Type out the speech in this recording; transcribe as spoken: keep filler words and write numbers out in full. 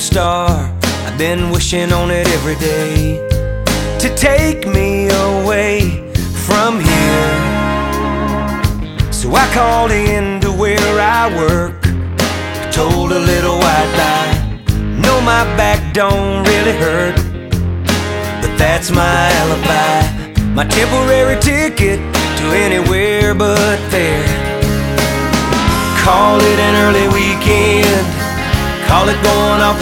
star. I've been wishing on it every day to take me away from here. So I called in to where I work, told a little white lie. No, my back don't really hurt, but that's my alibi, my temporary ticket to anywhere but there. Call it an early weekend, call it going off